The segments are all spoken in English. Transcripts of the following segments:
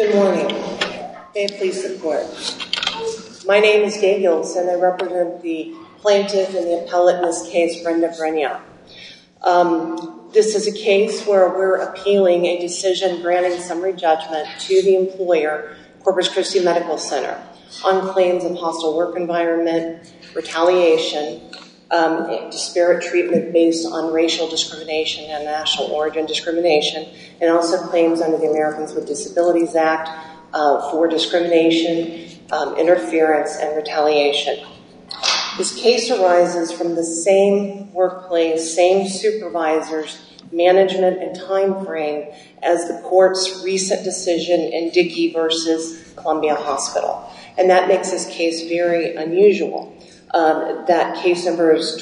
Good morning. May it please the court. My name is Dave Yilts, and I represent the plaintiff and the appellate in this case, Brenda Brenya. This is a case where we're appealing a decision granting summary judgment to the employer, Corpus Christi Medical Center, on claims of hostile work environment, retaliation, disparate treatment based on racial discrimination and national origin discrimination, and also claims under the Americans with Disabilities Act for discrimination, interference, and retaliation. This case arises from the same workplace, same supervisors, management, and time frame as the court's recent decision in Dickey versus Columbia Hospital. And that makes this case very unusual. That case number is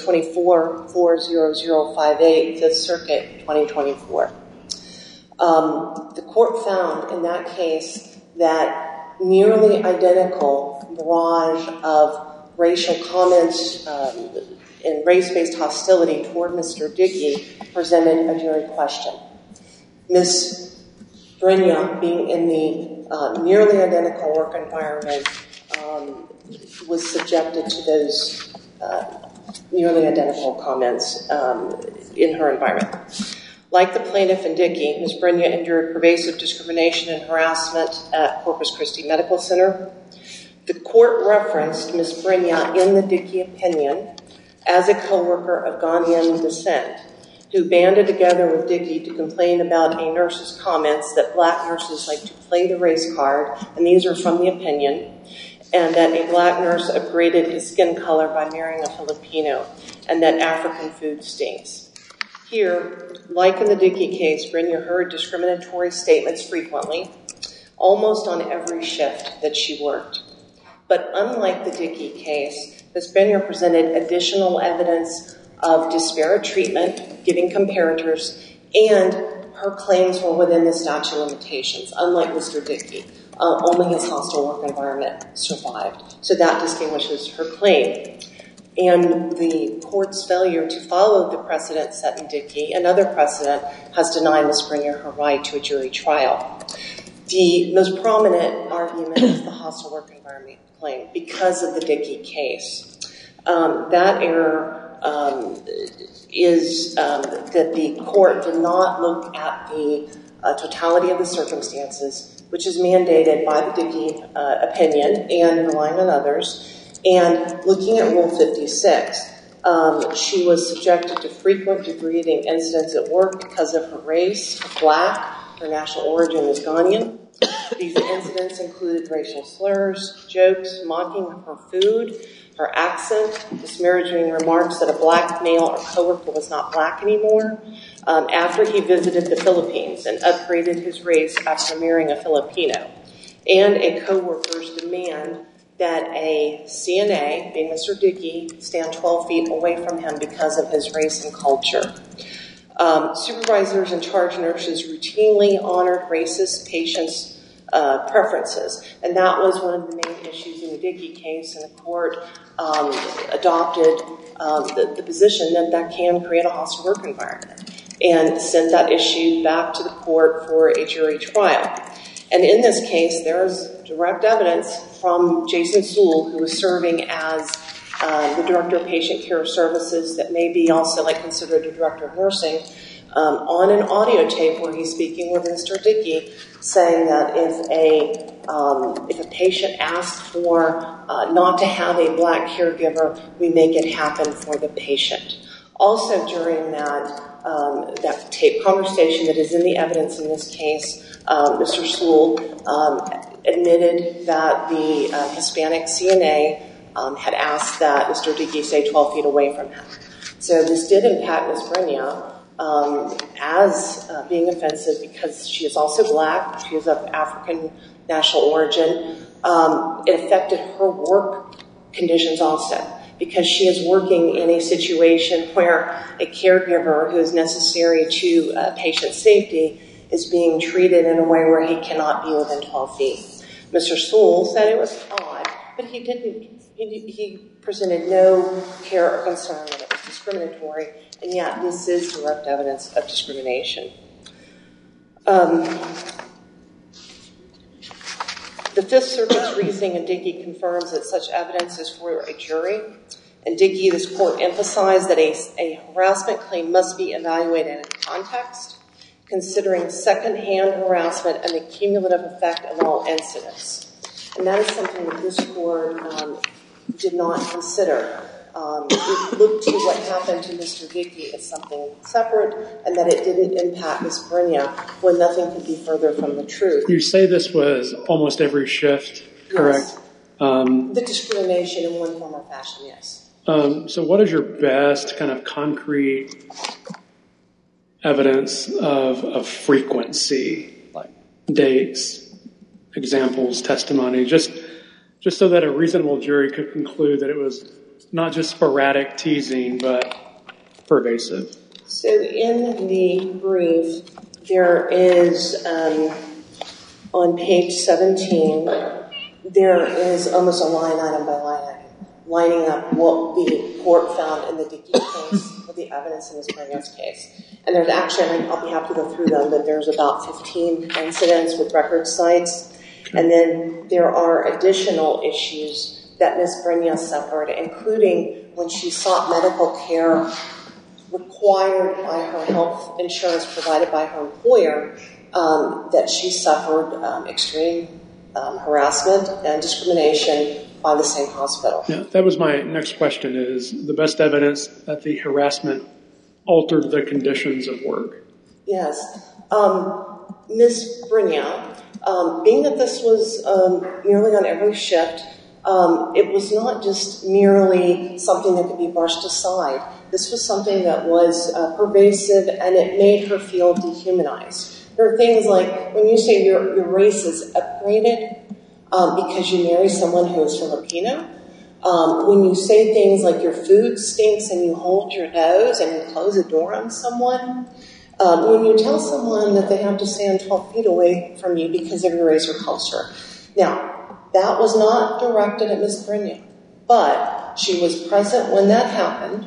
24-40058, 5th Circuit, 2024. The court found in that case that nearly identical barrage of racial comments and race-based hostility toward Mr. Dickey presented a jury question. Ms. Brenya, being in the nearly identical work environment, was subjected to those nearly identical comments in her environment. Like the plaintiff in Dickey, Ms. Brenya endured pervasive discrimination and harassment at Corpus Christi Medical Center. The court referenced Ms. Brenya in the Dickey opinion as a co-worker of Ghanaian descent who banded together with Dickey to complain about a nurse's comments that black nurses like to play the race card, and these are from the opinion, and that a black nurse upgraded his skin color by marrying a Filipino, and that African food stinks. Here, like in the Dickey case, Brenya heard discriminatory statements frequently, almost on every shift that she worked. But unlike the Dickey case, Ms. Brenya presented additional evidence of disparate treatment, giving comparators, and her claims were within the statute of limitations, unlike Mr. Dickey. Only his hostile work environment survived. So that distinguishes her claim. And the court's failure to follow the precedent set in Dickey, another precedent, has denied Ms. Brenya her right to a jury trial. The most prominent argument is the hostile work environment claim because of the Dickey case. That error is that the court did not look at the totality of the circumstances, which is mandated by the Dickey opinion and relying on others. And looking at Rule 56, she was subjected to frequent degrading incidents at work because of her race, her black, her national origin is Ghanaian. These incidents included racial slurs, jokes, mocking of her food, her accent, disparaging remarks that a black male or coworker was not black anymore, after he visited the Philippines and upgraded his race after marrying a Filipino, and a coworker's demand that a CNA, being Mr. Dickey, stand 12 feet away from him because of his race and culture. Supervisors and charge nurses routinely honored racist patients' preferences, and that was one of the main issues in the Dickey case, and the court adopted the position that that can create a hostile work environment and sent that issue back to the court for a jury trial. And in this case, there is direct evidence from Jason Sewell, who was serving as the Director of Patient Care Services that may be also considered a Director of Nursing, on an audio tape where he's speaking with Mr. Dickey, saying that if a patient asks for not to have a black caregiver, we make it happen for the patient. Also during that tape conversation that is in the evidence in this case, Mr. Sewell admitted that the Hispanic CNA had asked that Mr. Dickey stay 12 feet away from him. So this did impact Ms. Brenya as being offensive because she is also black, she is of African national origin. It affected her work conditions also, because she is working in a situation where a caregiver who is necessary to patient safety is being treated in a way where he cannot be within 12 feet. Mr. Sewell said it was odd, but he presented no care or concern that it was discriminatory, and yet this is direct evidence of discrimination. The Fifth Circuit's reasoning in Dickey confirms that such evidence is for a jury. In Dickey, this court emphasized that a harassment claim must be evaluated in context, considering secondhand harassment and the cumulative effect of all incidents. And that is something that this court did not consider. It looked to what happened to Mr. Dickey as something separate, and that it didn't impact Ms. Brynja when nothing could be further from the truth. You say this was almost every shift, correct? Yes. The discrimination in one form or fashion, yes. So what is your best kind of concrete evidence of frequency, like dates, examples, testimony, just so that a reasonable jury could conclude that it was not just sporadic teasing, but pervasive? So in the brief, there is, on page 17, there is almost a line item by line item, lining up what the court found in the Dickey case with the evidence in Ms. Brynja's case. And there's actually, I'll be happy to go through them, but there's about 15 incidents with record sites. And then there are additional issues that Ms. Brynja suffered, including when she sought medical care required by her health insurance provided by her employer, that she suffered extreme harassment and discrimination by the same hospital. Yeah, that was my next question, is the best evidence that the harassment altered the conditions of work? Yes. Ms. Brynja, being that this was nearly on every shift, it was not just merely something that could be brushed aside. This was something that was pervasive, and it made her feel dehumanized. There are things like when you say your race is upgraded because you marry someone who is Filipino, when you say things like your food stinks and you hold your nose and you close a door on someone, when you tell someone that they have to stand 12 feet away from you because of your race or culture. Now, that was not directed at Ms. Brynja, but she was present when that happened,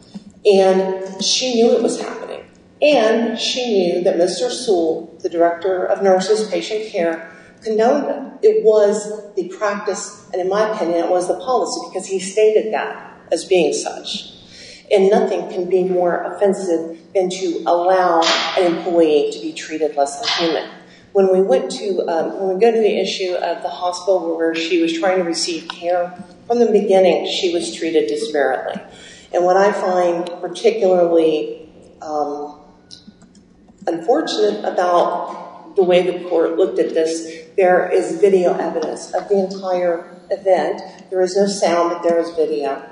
and she knew it was happening. And she knew that Mr. Sewell, the Director of Nurses Patient Care, condoned it. It was the practice, and in my opinion, it was the policy, because he stated that as being such. And nothing can be more offensive than to allow an employee to be treated less than human. When we go to the issue of the hospital where she was trying to receive care, from the beginning she was treated disparately. And what I find particularly unfortunate about the way the court looked at this, there is video evidence of the entire event. There is no sound, but there is video.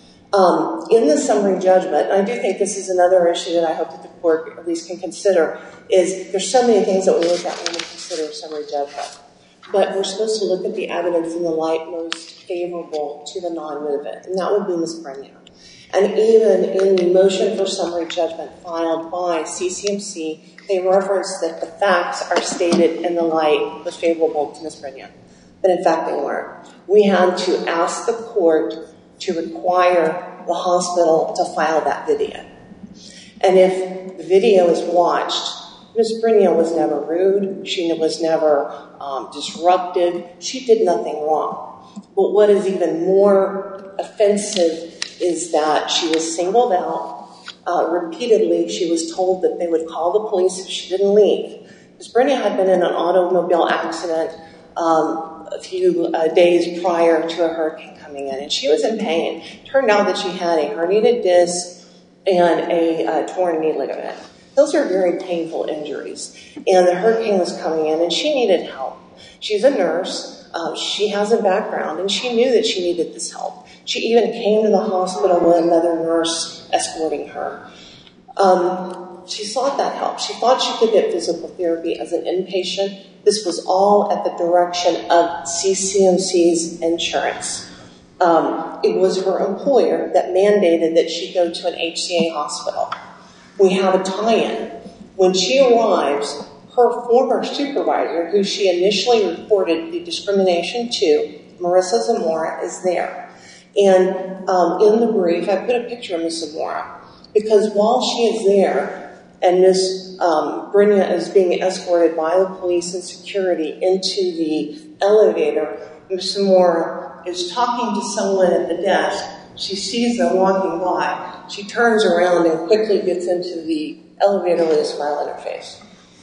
In the summary judgment, and I do think this is another issue that I hope that the court at least can consider, is there's so many things that we look at when we consider summary judgment. But we're supposed to look at the evidence in the light most favorable to the non-movement, and that would be Ms. Brynja. And even in the motion for summary judgment filed by CCMC, they referenced that the facts are stated in the light most favorable to Ms. Brynja. But in fact, they weren't. We had to ask the court to require the hospital to file that video. And if the video is watched, Ms. Brynja was never rude. She was never disruptive. She did nothing wrong. But what is even more offensive is that she was singled out. Repeatedly, she was told that they would call the police if she didn't leave. Ms. Brynja had been in an automobile accident a few days prior to a hurricane coming in, and she was in pain. It turned out that she had a herniated disc and a torn knee ligament. Those are very painful injuries. And the hurricane was coming in, and she needed help. She's a nurse. She has a background, and she knew that she needed this help. She even came to the hospital with another nurse escorting her. She sought that help. She thought she could get physical therapy as an inpatient. This was all at the direction of CCMC's insurance. It was her employer that mandated that she go to an HCA hospital. We have a tie-in. When she arrives, her former supervisor, who she initially reported the discrimination to, Marissa Zamora, is there. And in the brief, I put a picture of Ms. Zamora, because while she is there, and Miss Brynja is being escorted by the police and security into the elevator. Miss Zamora is talking to someone at the desk. She sees them walking by. She turns around and quickly gets into the elevator with a smile on her face.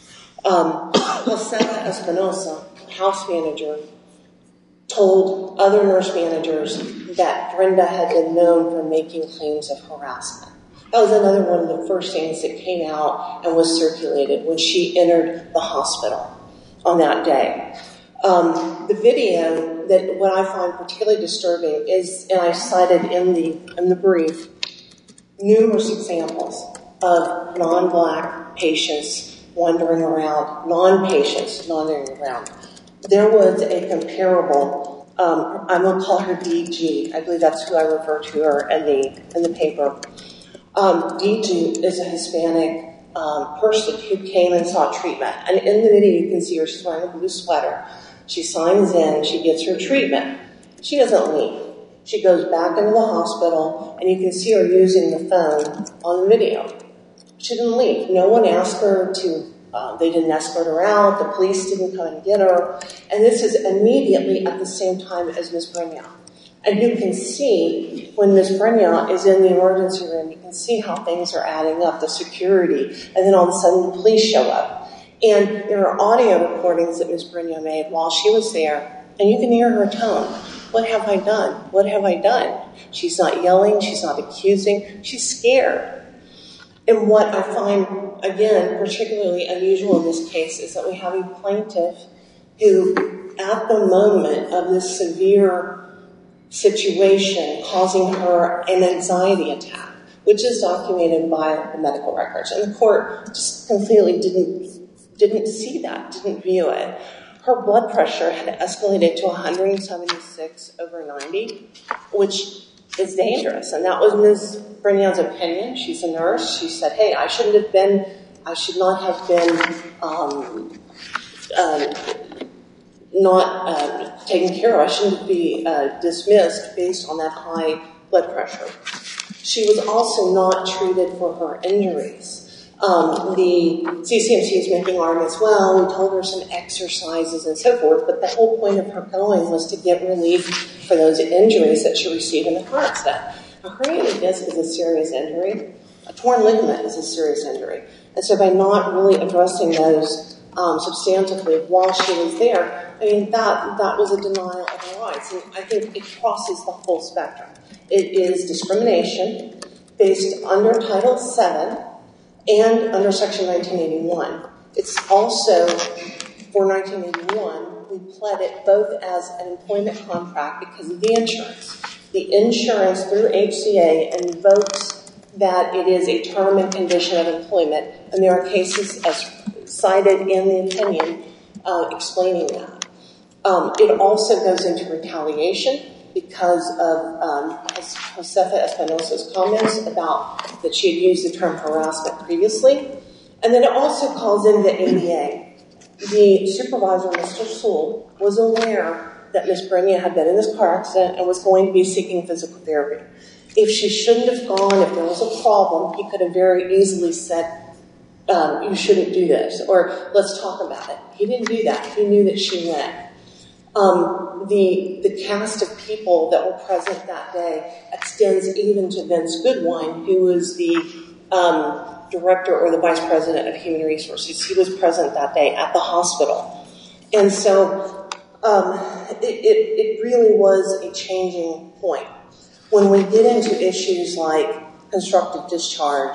Josefa Espinosa, house manager, told other nurse managers that Brenda had been known for making claims of harassment. That was another one of the first things that came out and was circulated when she entered the hospital on that day. The video, that what I find particularly disturbing is, and I cited in the brief, numerous examples of non-black patients wandering around, non-patients wandering around. There was a comparable, I'm going to call her DG. I believe that's who I refer to her in the paper. DG is a Hispanic person who came and sought treatment. And in the video you can see her, she's wearing a blue sweater. She signs in, she gets her treatment. She doesn't leave. She goes back into the hospital, and you can see her using the phone on the video. She didn't leave. No one asked her to, they didn't escort her out, the police didn't come and get her. And this is immediately at the same time as Ms. Brynja. And you can see when Ms. Brynja is in the emergency room, you can see how things are adding up, the security, and then all of a sudden the police show up. And there are audio recordings that Ms. Brynja made while she was there, and you can hear her tone. What have I done? What have I done? She's not yelling, she's not accusing, she's scared. And what I find, again, particularly unusual in this case is that we have a plaintiff who, at the moment of this severe situation causing her an anxiety attack, which is documented by the medical records. And the court just completely didn't see that, didn't view it. Her blood pressure had escalated to 176/90, which is dangerous. And that was Ms. Brynja's opinion. She's a nurse. She said, hey, I should not have been not taken care of. I shouldn't be dismissed based on that high blood pressure. She was also not treated for her injuries. The CCMC is making arguments, well, we told her some exercises and so forth, but the whole point of her going was to get relief for those injuries that she received in the car accident. A herniated disc is a serious injury. A torn ligament is a serious injury. And so by not really addressing those substantively while she was there, I mean, that was a denial of her rights. And I think it crosses the whole spectrum. It is discrimination based under Title VII and under Section 1981. It's also, for 1981, we pled it both as an employment contract because of the insurance. The insurance through HCA invokes that it is a term and condition of employment, and there are cases as cited in the opinion explaining that. It also goes into retaliation because of Josefa Espinosa's comments about that she had used the term harassment previously. And then it also calls in the ADA. The supervisor, Mr. Sewell, was aware that Ms. Brynja had been in this car accident and was going to be seeking physical therapy. If she shouldn't have gone, if there was a problem, he could have very easily said, you shouldn't do this, or let's talk about it. He didn't do that. He knew that she went. The cast of people that were present that day extends even to Vince Goodwine, who was the director or the vice president of human resources. He was present that day at the hospital. And so it really was a changing point. When we get into issues like constructive discharge,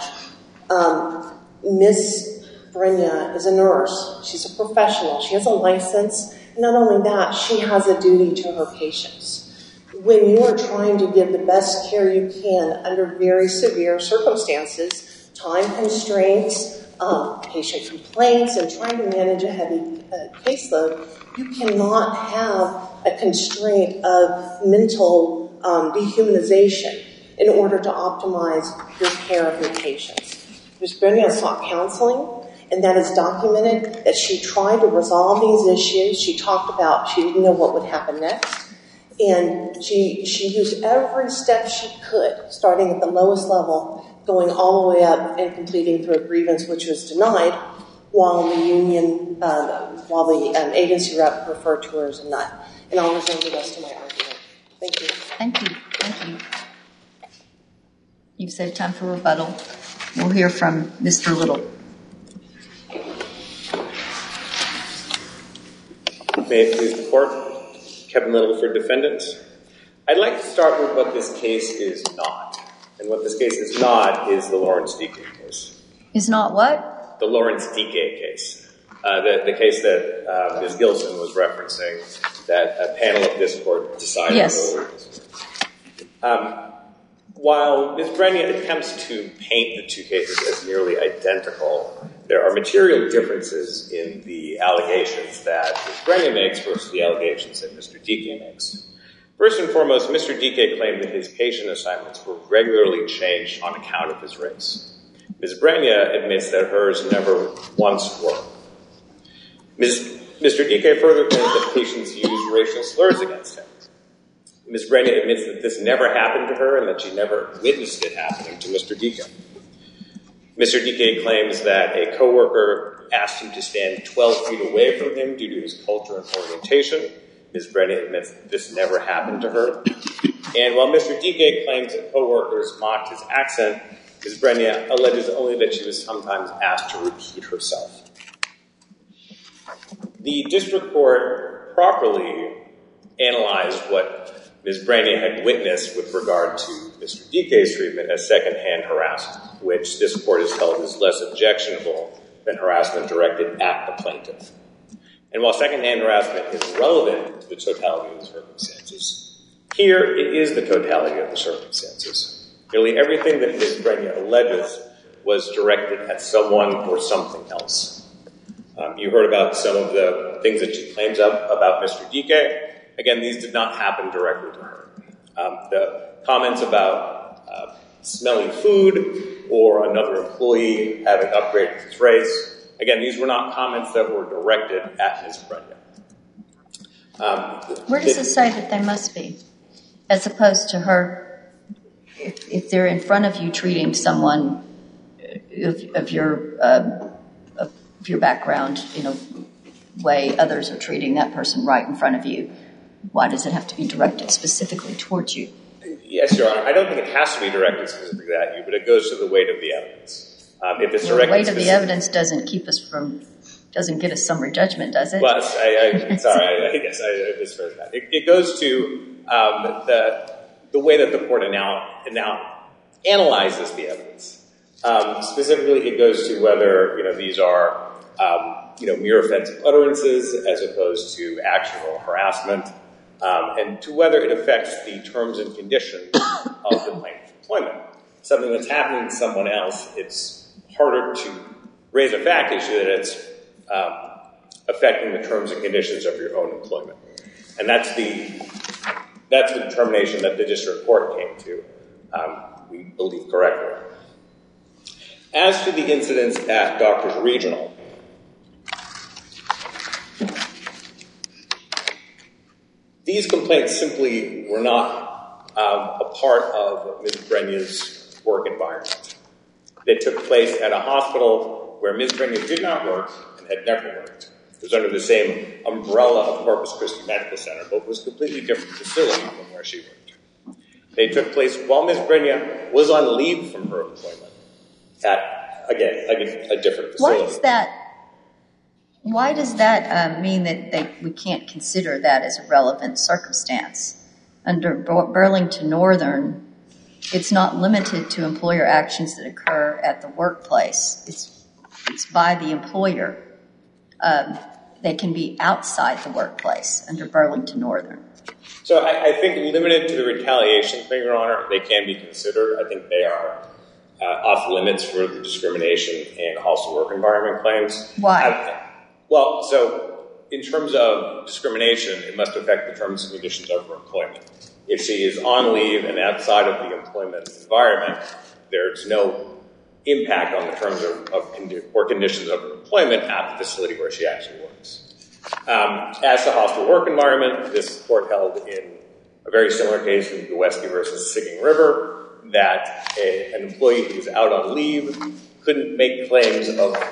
Miss Brynja is a nurse. She's a professional. She has a license. Not only that, she has a duty to her patients. When you are trying to give the best care you can under very severe circumstances, time constraints, patient complaints, and trying to manage a heavy caseload, you cannot have a constraint of mental dehumanization in order to optimize your care of your patients. Ms. Brynja sought counseling, and that is documented that she tried to resolve these issues. She talked about she didn't know what would happen next. And she used every step she could, starting at the lowest level, going all the way up and completing through a grievance which was denied, while the union, while the agency rep referred to her as a nut. And I'll reserve the rest of my argument. Thank you. Thank you. Thank you. You've saved time for rebuttal. We'll hear from Mr. Little. May it please the Court. Kevin Little for defendants. I'd like to start with what this case is not. And what this case is not is the Lawrence Dike case. Is not what? The Lawrence Dike case. The case that Ms. Gilson was referencing, that a panel of this Court decided earlier this year. While Ms. Brenia attempts to paint the two cases as nearly identical, there are material differences in the allegations that Ms. Brenia makes versus the allegations that Mr. Dike makes. First and foremost, Mr. Dike claimed that his patient assignments were regularly changed on account of his race. Ms. Brenia admits that hers never once were. Mr. Dike further claims that patients use racial slurs against him. Ms. Brenia admits that this never happened to her and that she never witnessed it happening to Mr. Dike. Mr. Dike claims that a coworker asked him to stand 12 feet away from him due to his culture and orientation. Ms. Brenia admits that this never happened to her. And while Mr. Dike claims that coworkers mocked his accent, Ms. Brenia alleges only that she was sometimes asked to repeat herself. The district court properly analyzed what Ms. Brenia had witnessed with regard to Mr. Dike's treatment as secondhand harassment, which this court has held is less objectionable than harassment directed at the plaintiff. And while secondhand harassment is relevant to the totality of the circumstances, here it is the totality of the circumstances. Nearly everything that Ms. Brenia alleges was directed at someone or something else. You heard about some of the things that she claims about Mr. Dike. Again, these did not happen directly to her. The comments about smelling food or another employee having upgraded his race, again, these were not comments that were directed at Ms. Brenia. Where does it say that they must be? As opposed to her, if they're in front of you treating someone of your background in a way others are treating that person right in front of you, why does it have to be directed specifically towards you? Yes, Your Honor. I don't think it has to be directed specifically at you, but it goes to the weight of the evidence. If it's the weight of the evidence doesn't get us summary judgment, does it? Well, sorry, I guess I misheard that. It goes to the way that the court now analyzes the evidence. Specifically, it goes to whether these are mere offensive utterances as opposed to actual harassment, and to whether it affects the terms and conditions of the plaintiff's employment. Something that's happening to someone else, it's harder to raise a fact issue that it's affecting the terms and conditions of your own employment. And that's the determination that the district court came to, we believe correctly. As to the incidents at Doctors Regional, these complaints simply were not a part of Ms. Brenia's work environment. They took place at a hospital where Ms. Brenia did not work and had never worked. It was under the same umbrella of Corpus Christi Medical Center, but was a completely different facility from where she worked. They took place while Ms. Brenia was on leave from her employment at, again, a different facility. Why does that mean that we can't consider that as a relevant circumstance? Under Burlington Northern, it's not limited to employer actions that occur at the workplace. It's by the employer. They can be outside the workplace under Burlington Northern. So I think limited to the retaliation thing, Your Honor, they can be considered. I think they are off limits for the discrimination and hostile work environment claims. Why? Well, so in terms of discrimination, it must affect the terms and conditions of her employment. If she is on leave and outside of the employment environment, there's no impact on the terms or conditions of her employment at the facility where she actually works. As to hostile work environment, this court held in a very similar case in Gillespie versus Singing River that an employee who was out on leave couldn't make claims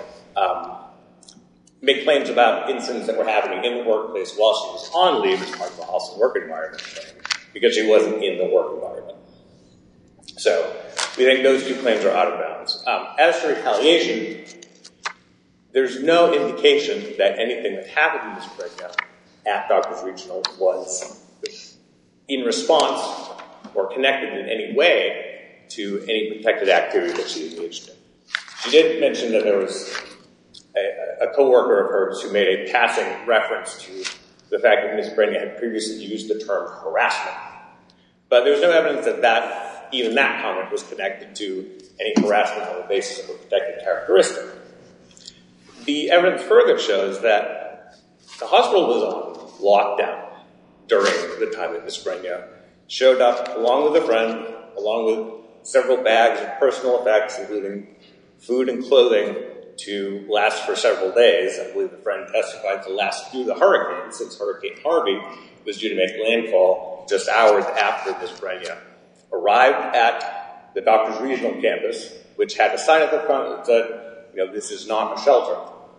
about incidents that were happening in the workplace while she was on leave as part of the hostile work environment claim, because she wasn't in the work environment. So we think those two claims are out of bounds. As for retaliation, there's no indication that anything that happened to Ms. Brenya at Doctors Regional was in response or connected in any way to any protected activity that she engaged in. She did mention that there was a coworker of hers who made a passing reference to the fact that Ms. Brenya had previously used the term harassment. But there's no evidence that even that comment was connected to any harassment on the basis of a protected characteristic. The evidence further shows that the hospital was on lockdown during the time that Ms. Brenya showed up along with a friend, along with several bags of personal effects, including food and clothing, to last for several days. I believe the friend testified to last through the hurricane, since Hurricane Harvey was due to make landfall just hours after Ms. Brenya arrived at the Doctors Regional campus, which had a sign at the front that said, this is not a shelter.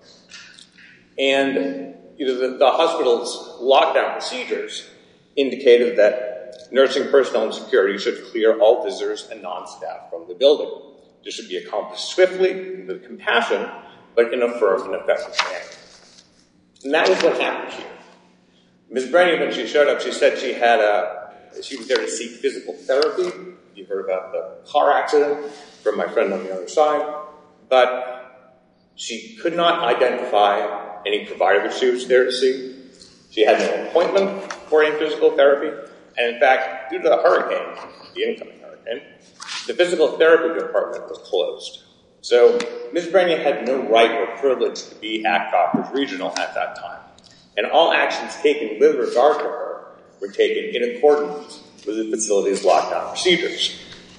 And the hospital's lockdown procedures indicated that nursing personnel and security should clear all visitors and non-staff from the building. This should be accomplished swiftly, with compassion, but in a firm and effective manner. And that was what happened here. Ms. Brenya, when she showed up, she said she was there to seek physical therapy. You heard about the car accident from my friend on the other side. But she could not identify any provider that she was there to see. She had no appointment for any physical therapy. And in fact, due to the hurricane, the incoming hurricane, the physical therapy department was closed. So Ms. Brenya had no right or privilege to be at Doctors Regional at that time. And all actions taken with regard to her were taken in accordance with the facility's lockdown procedures.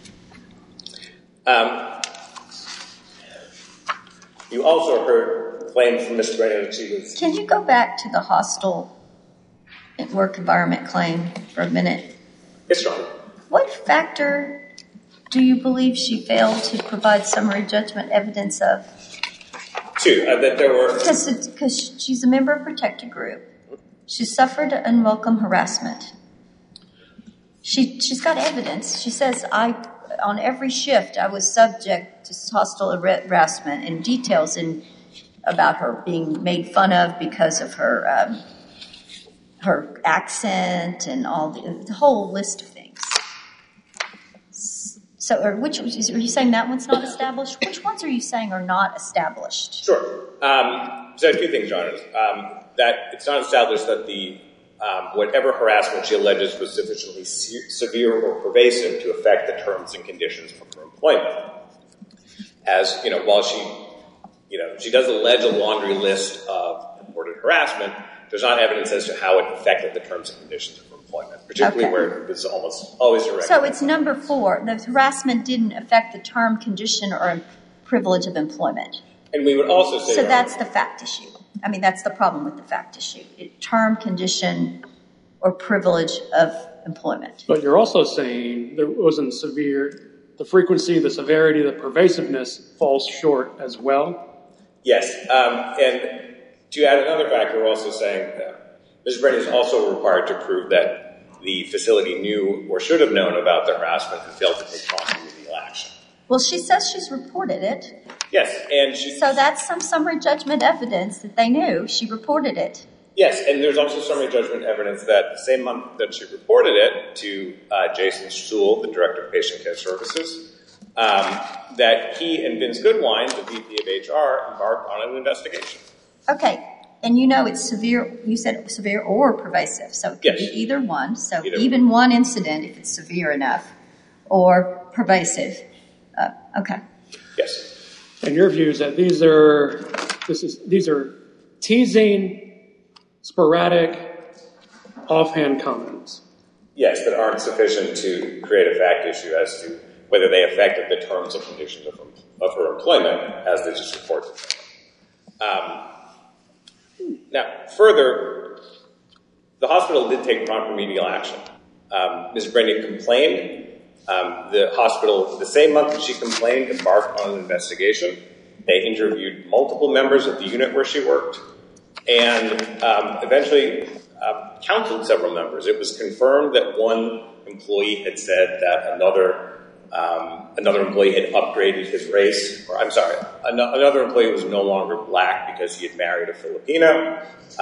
You also heard claims from Ms. Brenya that she was... Can you go back to the hostile work environment claim for a minute? Yes, Your Honor. What factor do you believe she failed to provide summary judgment evidence of? Two, that there were... Because she's a member of a protected group. She suffered unwelcome harassment. She's got evidence. She says, on every shift, I was subject to hostile harassment, and details about her being made fun of because of her accent and all the whole list of things. So, are you saying that one's not established? Which ones are you saying are not established? Sure. So, two things, Your Honor. That it's not established that the whatever harassment she alleges was sufficiently severe or pervasive to affect the terms and conditions of her employment. As, while she does allege a laundry list of reported harassment, there's not evidence as to how it affected the terms and conditions of her employment, particularly where it was almost always direct. So it's number 4. The harassment didn't affect the term, condition, or privilege of employment. And we would also say... So that's the fact issue. I mean, that's the problem with the fact issue. Term, condition, or privilege of employment. But you're also saying there wasn't the frequency, the severity, the pervasiveness falls short as well? Yes. And to add another factor, we're also saying that Ms. Brenya is also required to prove that the facility knew or should have known about the harassment and failed to take prompt remedial action. Well, she says she's reported it. Yes, and so that's some summary judgment evidence that they knew. She reported it. Yes, and there's also summary judgment evidence that the same month that she reported it to Jason Sewell, the Director of Patient Care Services, that he and Vince Goodwine, the VP of HR, embarked on an investigation. Okay, and it's severe, you said severe or pervasive, so it could be either one. So even one incident, if it's severe enough, or pervasive. Okay. Yes. And your view is that these are teasing, sporadic, offhand comments. Yes, that aren't sufficient to create a fact issue as to whether they affected the terms and conditions of her employment, as they just reported. Now, further, the hospital did take prompt remedial action. Ms. Brenya complained The hospital, the same month that she complained, embarked on an investigation. They interviewed multiple members of the unit where she worked and eventually counseled several members. It was confirmed that one employee had said that another employee had upgraded his race. Or I'm sorry, another employee was no longer black because he had married a Filipino.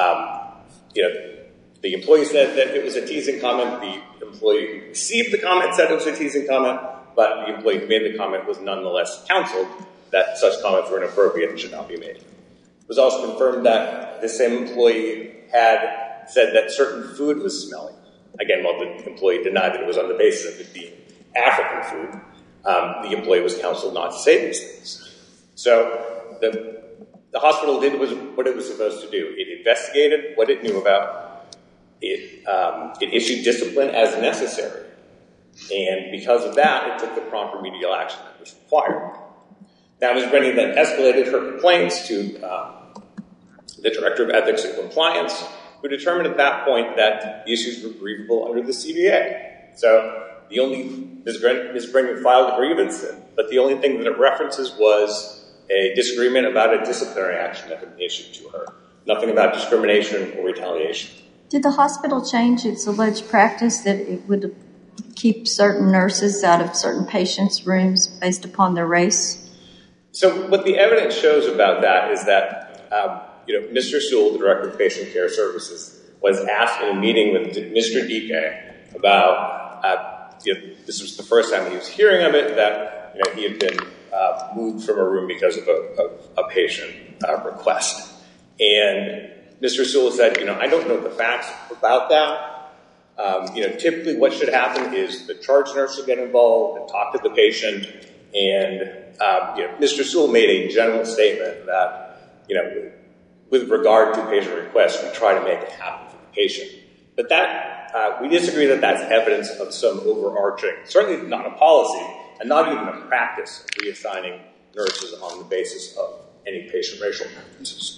The employee said that it was a teasing comment. The employee who received the comment said it was a teasing comment, but the employee who made the comment was nonetheless counseled that such comments were inappropriate and should not be made. It was also confirmed that the same employee had said that certain food was smelly. Again, while the employee denied that it was on the basis of it being African food, the employee was counseled not to say these things. So the hospital did what it was supposed to do. It investigated what it knew about. It issued discipline as necessary. And because of that, it took the prompt remedial action that was required. Now, Ms. Brennan then escalated her complaints to the Director of Ethics and Compliance, who determined at that point that the issues were grievable under the CBA. So Ms. Brennan filed a grievance, but the only thing that it references was a disagreement about a disciplinary action that had been issued to her. Nothing about discrimination or retaliation. Did the hospital change its alleged practice that it would keep certain nurses out of certain patients' rooms based upon their race? So what the evidence shows about that is that Mr. Sewell, the Director of Patient Care Services, was asked in a meeting with Mr. Dike about, this was the first time he was hearing of it, that he had been moved from a room because of a patient request. And Mr. Sewell said, I don't know the facts about that. Typically what should happen is the charge nurse will get involved and talk to the patient. And, Mr. Sewell made a general statement that, with regard to patient requests, we try to make it happen for the patient. But that, we disagree that that's evidence of some overarching, certainly not a policy, and not even a practice of reassigning nurses on the basis of any patient racial preferences.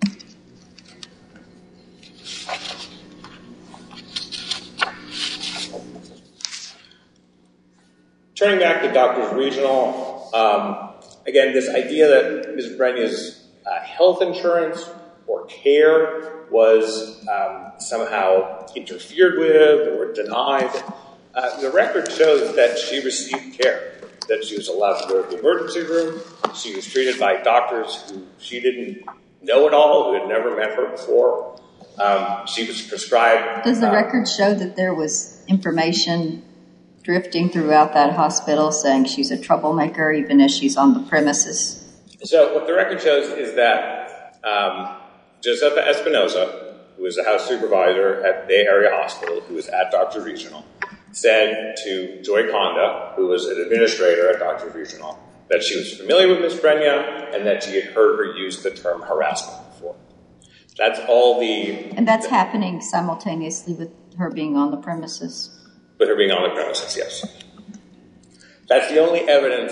Turning back to Doctors Regional, again, this idea that Ms. Brenya's health insurance or care was somehow interfered with or denied, the record shows that she received care, that she was allowed to go to the emergency room. She was treated by doctors who she didn't know at all, who had never met her before. She was prescribed... Does the record show that there was information drifting throughout that hospital saying she's a troublemaker even as she's on the premises? So what the record shows is that Josefa Espinoza, who was a house supervisor at Bay Area Hospital, who was at Doctors Regional, said to Joy Conda, who was an administrator at Doctors Regional, that she was familiar with Ms. Brenya and that she had heard her use the term harassment before. That's all the... And that's happening simultaneously with her being on the premises? With her being on the premises, yes. That's the only evidence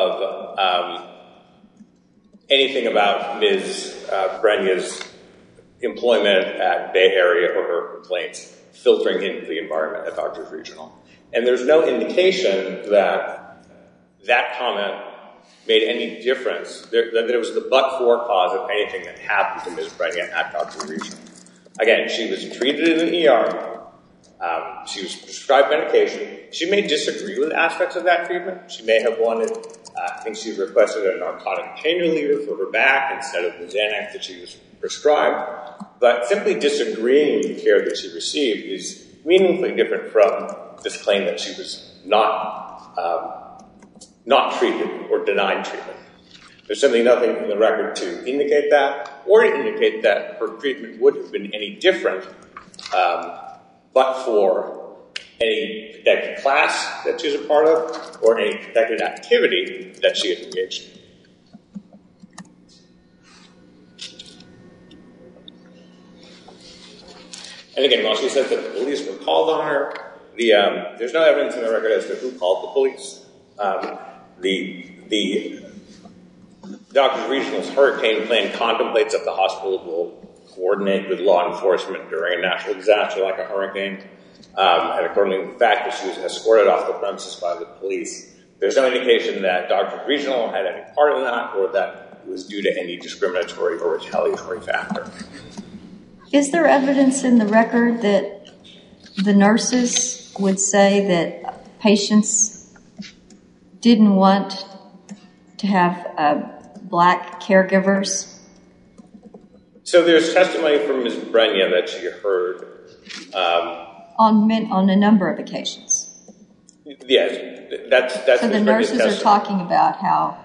of anything about Ms. Brenya's employment at Bay Area or her complaints filtering into the environment at Doctors Regional. And there's no indication that that comment made any difference, that it was the but-for cause of anything that happened to Ms. Brenya at Doctors Regional. Again, she was treated in an ER. She was prescribed medication. She may disagree with aspects of that treatment. She may have wanted, I think she requested a narcotic pain reliever for her back instead of the Xanax that she was prescribed. But simply disagreeing with the care that she received is meaningfully different from this claim that she was not treated or denied treatment. There's simply nothing in the record to indicate that or to indicate that her treatment would have been any different but for any protected class that she was a part of or any protected activity that she had engaged in. And again, while she says that the police were called on her, there's no evidence in the record as to who called the police. The Doctors Regional's hurricane plan contemplates that the hospital will coordinate with law enforcement during a natural disaster like a hurricane. and according to the fact that she was escorted off the premises by the police, there's no indication that Dr. Regional had any part in that or that it was due to any discriminatory or retaliatory factor. Is there evidence in the record that the nurses would say that patients didn't want to have black caregivers? So there's testimony from Ms. Brenya that she heard. On a number of occasions. Yes, that's so the nurses are talking about how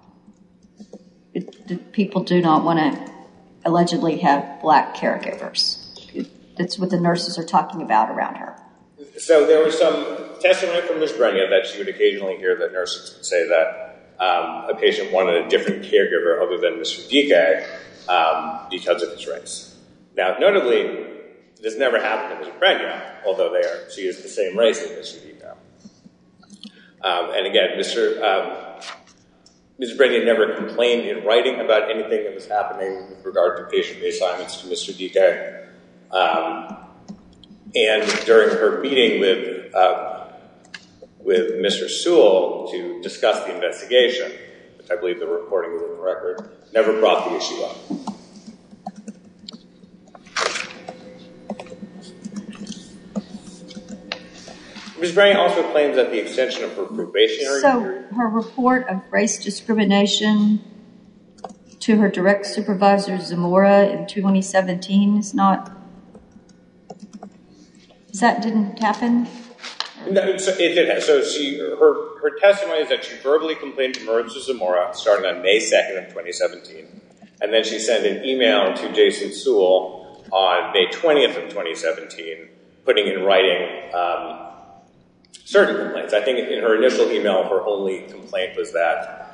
people do not want to allegedly have black caregivers. That's what the nurses are talking about around her. So there was some testimony from Ms. Brenya that she would occasionally hear that nurses would say that a patient wanted a different caregiver other than Mr. Dike because of his race. Now, notably, this never happened to Ms. Brenya, although she is the same race as Mr. Dike. And again, Ms. Brenya never complained in writing about anything that was happening with regard to patient reassignments to Mr. Dike. And during her meeting with Mr. Sewell to discuss the investigation, which I believe the recording is in the record, never brought the issue up. Ms. Brenya also claims that the extension of her probationary period... So her report of race discrimination to her direct supervisor, Zamora, in 2017 is not... That didn't happen? No, so it did. So her testimony is that she verbally complained to Marissa Zamora starting on May 2nd of 2017. And then she sent an email to Jason Sewell on May 20th of 2017, putting in writing certain complaints. I think in her initial email, her only complaint was that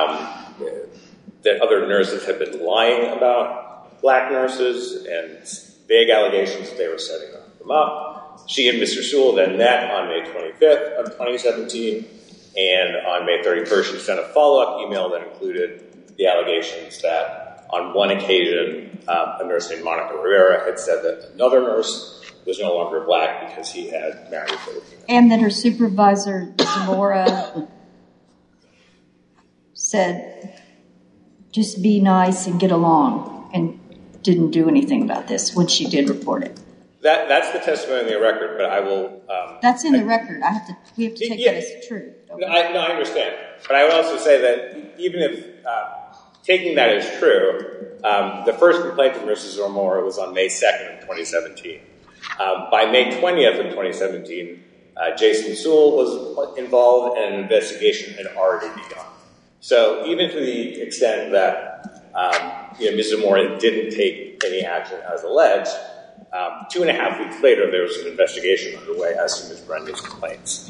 other nurses had been lying about black nurses and vague allegations that they were setting them up. She and Mr. Sewell then met on May 25th of 2017, and on May 31st, she sent a follow-up email that included the allegations that on one occasion, a nurse named Monica Rivera had said that another nurse was no longer black because he had married a Filipino. And that her supervisor, Zamora, said, just be nice and get along, and didn't do anything about this when she did report it. That's the testimony in the record, but I will... That's in the record. We have to take that as true. No, I understand. But I would also say that even if taking that as true, the first complaint from Mrs. Zamora was on May 2nd of 2017. By May 20th of 2017, Jason Sewell was involved and an investigation had already begun. So even to the extent that Ms. Zamora didn't take any action as alleged, 2.5 weeks later, there was an investigation underway as to Ms. Brenda's complaints.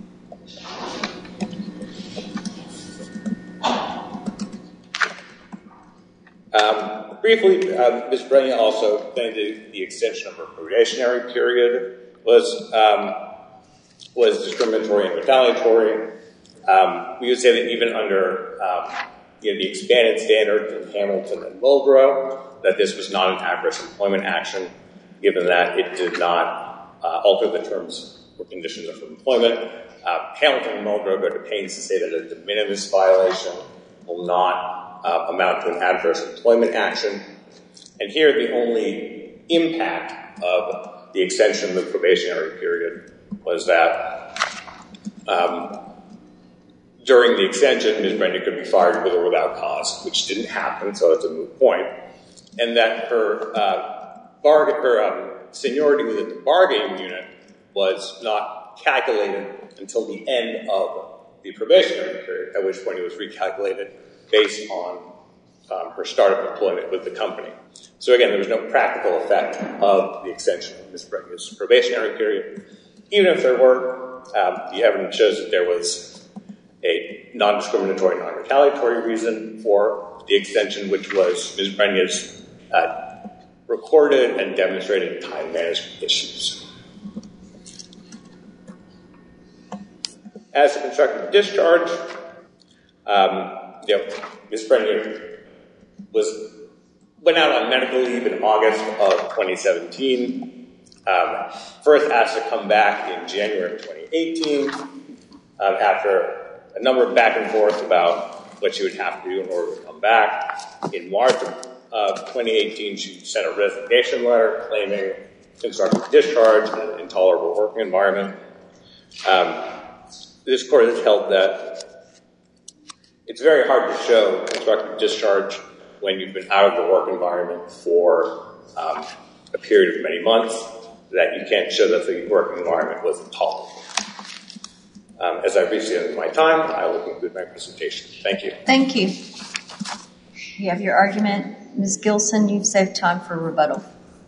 Briefly, Ms. Brenya also claimed the extension of her probationary period was discriminatory and retaliatory. We would say that even under the expanded standards in Hamilton and Muldrow, that this was not an adverse employment action, given that it did not alter the terms or conditions of employment. Hamilton and Muldrow go to pains to say that a de minimis violation will not amount to an adverse employment action. And here, the only impact of the extension of the probationary period was that during the extension, Ms. Brenda could be fired with or without cause, which didn't happen, so it's a moot point. And that her seniority within the bargaining unit was not calculated until the end of the probationary period, at which point it was recalculated based on her start of employment with the company. So again, there was no practical effect of the extension of Ms. Brenda's probationary period. Even if there were, the evidence shows that there was a non-discriminatory, non-retaliatory reason for the extension, which was Ms. Brenda's recorded and demonstrated time management issues. As a constructive discharge, Ms. Brenda went out on medical leave in August of 2017. first asked to come back in January of 2018 after a number of back and forth about what she would have to do in order to come back. In March of 2018, she sent a resignation letter claiming constructive discharge and an intolerable working environment. This court has held that it's very hard to show constructive discharge when you've been out of the work environment for a period of many months, that you can't show that the working environment was intolerable. As I've reached the end of my time, I will conclude my presentation. Thank you. Thank you. You have your argument. Ms. Gilson, you've saved time for rebuttal.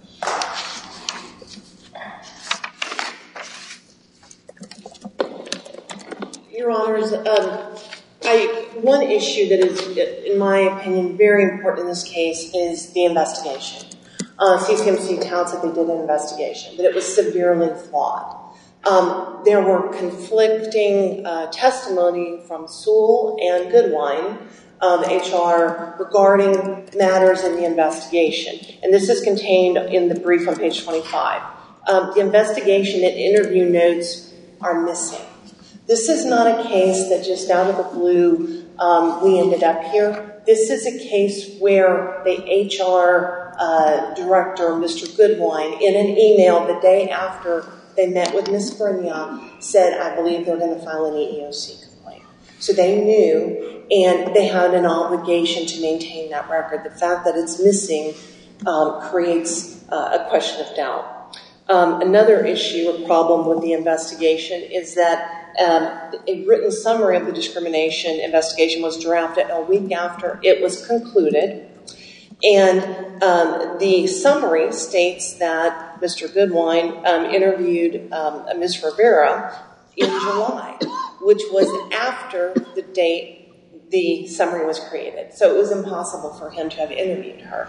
Your Honors, one issue that is, in my opinion, very important in this case is the investigation. CCMC touts that they did an investigation, but it was severely flawed. There were conflicting testimony from Sewell and Goodwine, HR, regarding matters in the investigation. And this is contained in the brief on page 25. The investigation and interview notes are missing. This is not a case that just out of the blue we ended up here. This is a case where the HR director, Mr. Goodwine, in an email the day after they met with Ms. Brignon, said, I believe they're going to file an EEOC complaint. So they knew, and they had an obligation to maintain that record. The fact that it's missing creates a question of doubt. Another issue or problem with the investigation is that a written summary of the discrimination investigation was drafted a week after it was concluded. And the summary states that Mr. Goodwine interviewed Ms. Rivera in July, which was after the date the summary was created. So it was impossible for him to have interviewed her.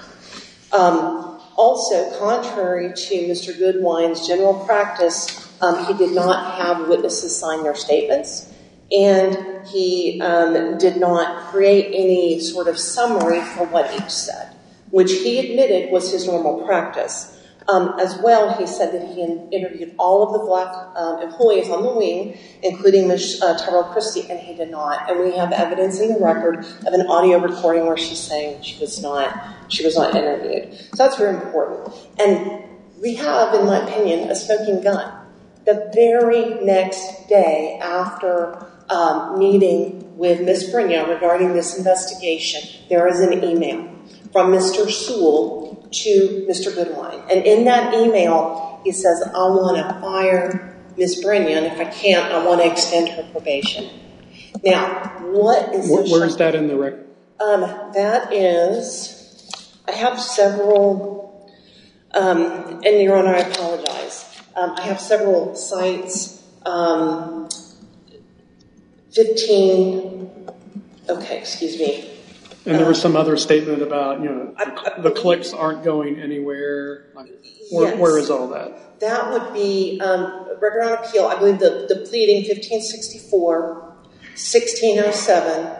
Also, contrary to Mr. Goodwine's general practice, he did not have witnesses sign their statements, and he did not create any sort of summary for what each said, which he admitted was his normal practice. As well, he said that he interviewed all of the black employees on the wing, including Ms. Tyrell Christie, and he did not. And we have evidence in the record of an audio recording where she's saying she was not interviewed. So that's very important. And we have, in my opinion, a smoking gun. The very next day after meeting with Ms. Brignon regarding this investigation, there is an email from Mr. Sewell to Mr. Goodwine. And in that email, he says, I want to fire Ms. Brignon. If I can't, I want to extend her probation. Now, what is the... Where is that in the record? That is... I have several... and Your Honor, I apologize. I have several sites. 15... Okay, excuse me. And there was some other statement about, the clicks aren't going anywhere. Where is all that? That would be record on appeal. I believe the pleading 1564, 1607,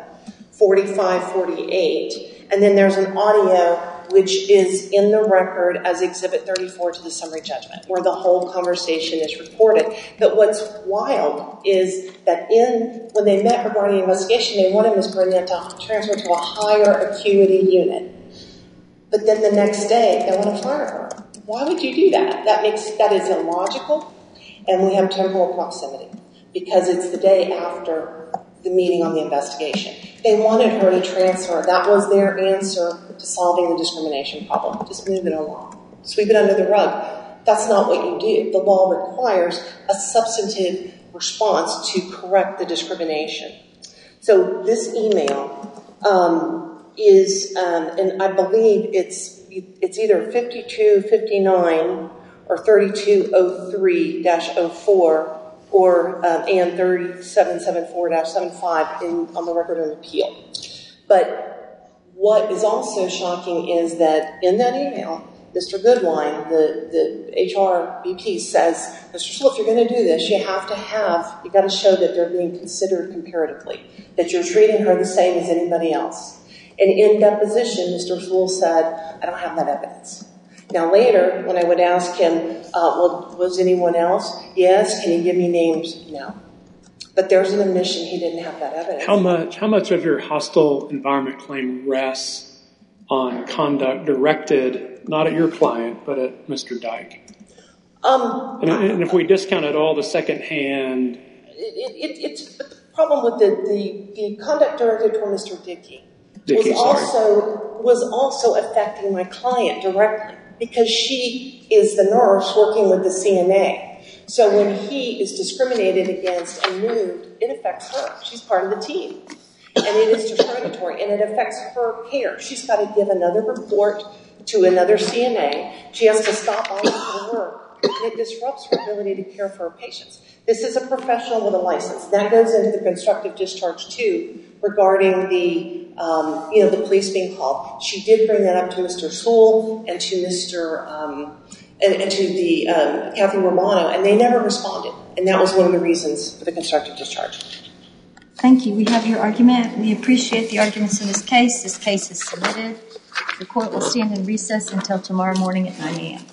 4548. And then there's an audio which is in the record as Exhibit 34 to the summary judgment, where the whole conversation is recorded. But what's wild is that when they met regarding the investigation, they wanted Ms. Brignon to transfer to a higher acuity unit. But then the next day, they want to fire her. Why would you do that? That is illogical, and we have temporal proximity, because it's the day after the meeting on the investigation. They wanted her to transfer. That was their answer to solving the discrimination problem. Just move it along. Sweep it under the rug. That's not what you do. The law requires a substantive response to correct the discrimination. So this email is, and I believe it's either 5259 or 3203-04 or and 3774-75 on the record of appeal. But what is also shocking is that in that email, Mr. Goodwine, the HR VP, says, Mr. Sewell, if you're going to do this, you got to show that they're being considered comparatively, that you're treating her the same as anybody else. And in deposition, Mr. Sewell said, I don't have that evidence. Now later, when I would ask him, well, was anyone else? Yes. Can you give me names? No. But there's an admission he didn't have that evidence. How much of your hostile environment claim rests on conduct directed not at your client but at Mr. Dyke? And if we discounted all the secondhand, it's the problem with the conduct directed toward Mr. Dickey was also affecting my client directly because she is the nurse working with the CNA. So when he is discriminated against and moved, it affects her. She's part of the team. And it is discriminatory, and it affects her care. She's got to give another report to another CNA. She has to stop all of her work, and it disrupts her ability to care for her patients. This is a professional with a license. That goes into the constructive discharge, too, regarding the police being called. She did bring that up to Mr. Sewell and to and to the Kathy Romano, and they never responded. And that was one of the reasons for the constructive discharge. Thank you. We have your argument. We appreciate the arguments in this case. This case is submitted. The court will stand in recess until tomorrow morning at 9 a.m.